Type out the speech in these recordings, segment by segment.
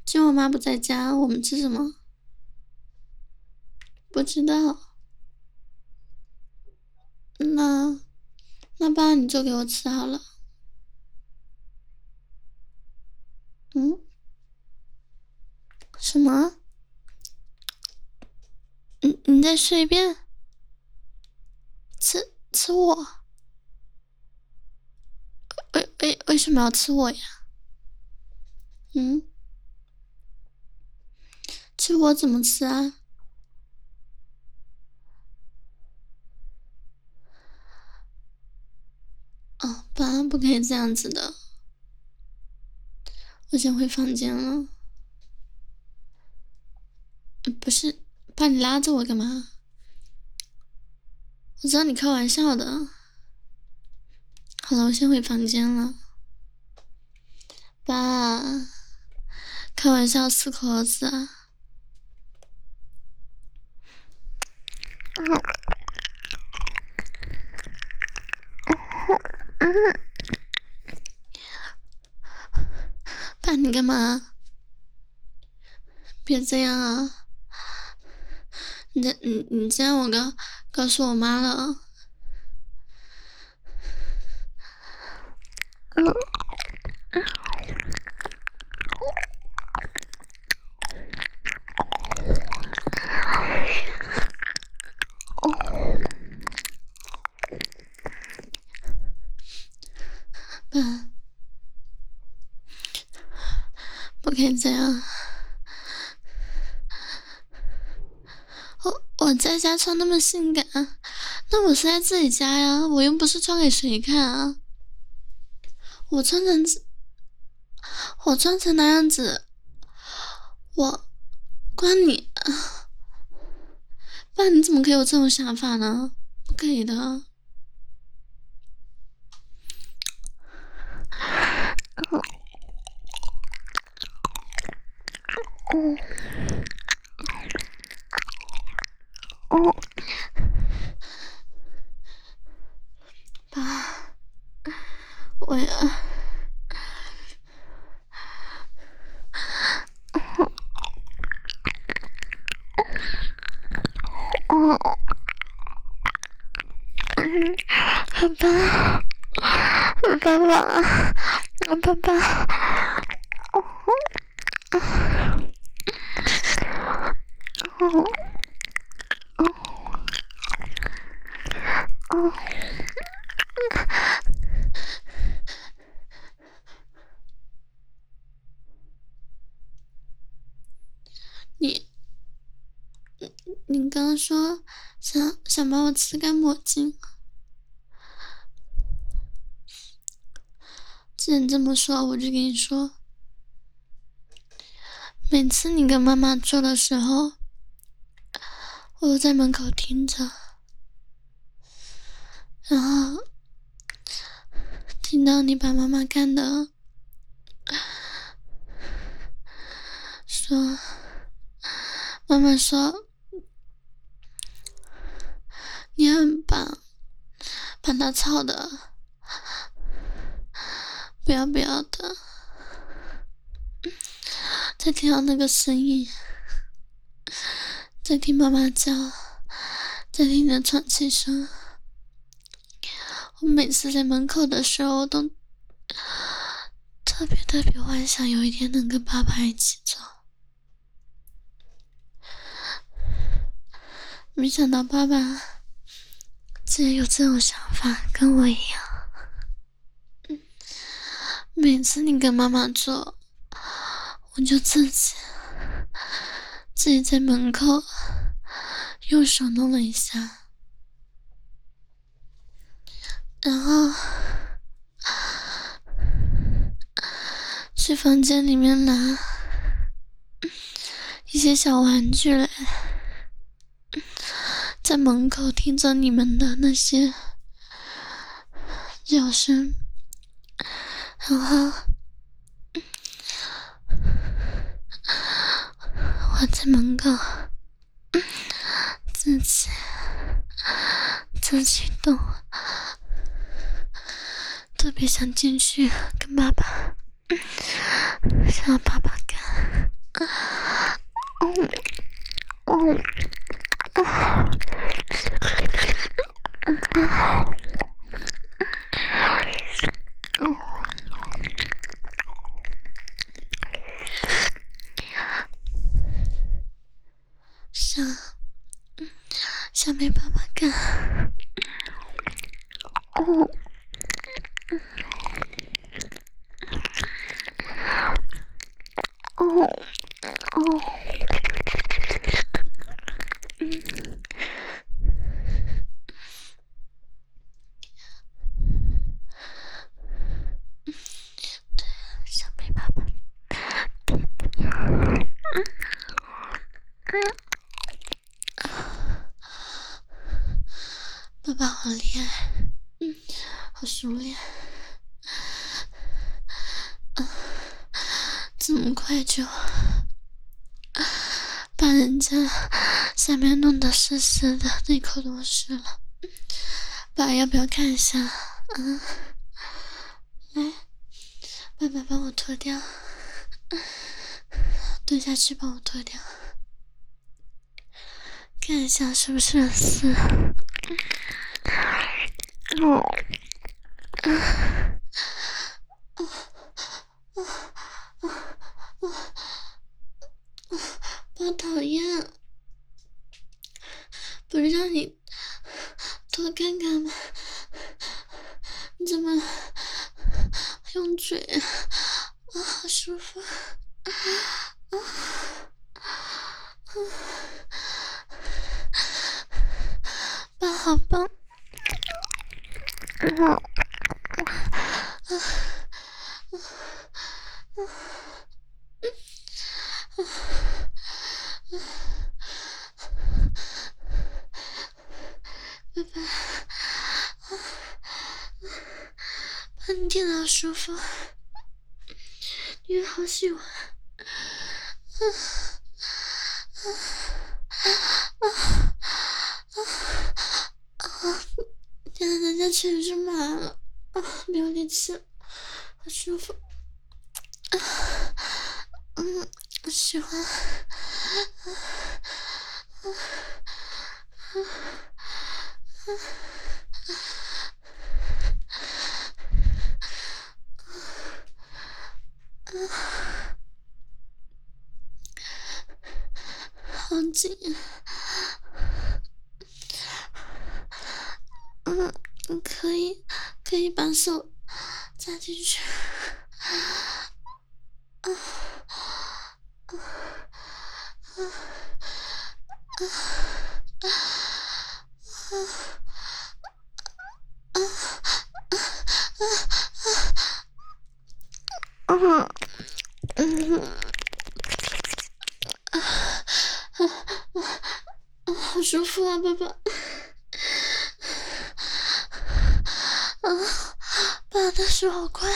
今晚我妈不在家，我们吃什么？不知道。那爸你做给我吃好了。嗯？什么？你再说一遍？吃我？为什么要吃我呀？嗯？吃我怎么吃啊？哦，爸不可以这样子的，我先回房间了。不是，爸你拉着我干嘛？我知道你开玩笑的。好了，我先回房间了。爸，开玩笑吃壳子啊。爸你干嘛？别这样啊！你这样我告诉我妈了。爸，不可以这样。我在家穿那么性感，那我是在自己家呀，我又不是穿给谁看啊。我穿成那样子，我关你。爸，你怎么可以有这种想法呢？不可以的。爸，我呀。爸爸。你刚刚说想把我吃干抹净，既然这么说，我就跟你说，每次你跟妈妈做的时候，我都在门口听着，然后听到你把妈妈干的，说，妈妈说你很棒，把她操的不要不要的，再听到那个声音，再听妈妈叫，再听你的喘气声，我每次在门口的时候都特别幻想有一天能跟爸爸一起走，没想到爸爸竟然有这种想法，跟我一样。每次你跟妈妈做，我就自己在门口用手弄了一下，然后去房间里面拿一些小玩具来，在门口听着你们的那些叫声，然后我在门口自己动，特别想进去跟爸爸，想要爸爸干。 想被爸爸干。想被爸爸。爸爸好厉害，好熟练，这么快就把人家下面弄得湿湿的，内裤都湿了。爸，要不要看一下？来，爸爸帮我脱掉，蹲下去帮我脱掉，看一下是不是很湿。爸讨厌，不是让你多看看吗？你怎么用嘴啊？好舒服爸好棒！爸爸，爸你听到舒服，你好喜欢。现在人家全是麻了，没有力气了，好舒服。喜欢。好紧。可以把手扎进去。好舒服啊，爸爸。爸的手好快。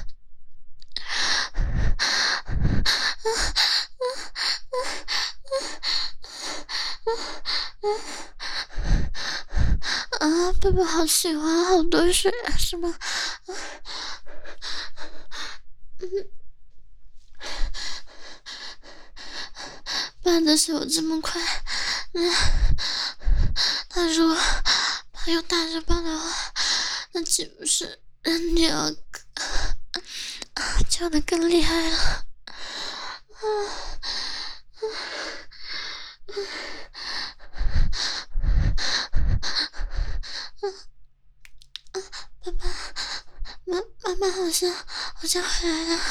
爸爸好喜欢，好多水啊，是吗？爸的手这么快，他如果爸又大着爸的话，那岂不是女儿叫的更厉害了？爸爸，妈妈好像回来了。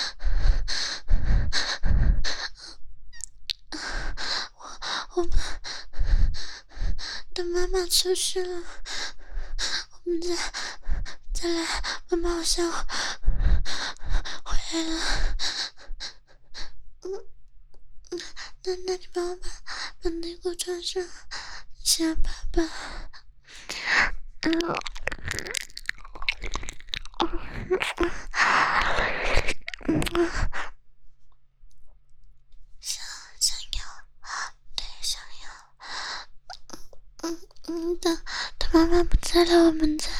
我们等妈妈出去了，我们再来。妈妈好像回来了。那你帮我把内裤穿上，谢谢爸爸。想要，对，想要。等妈妈不在了，我们再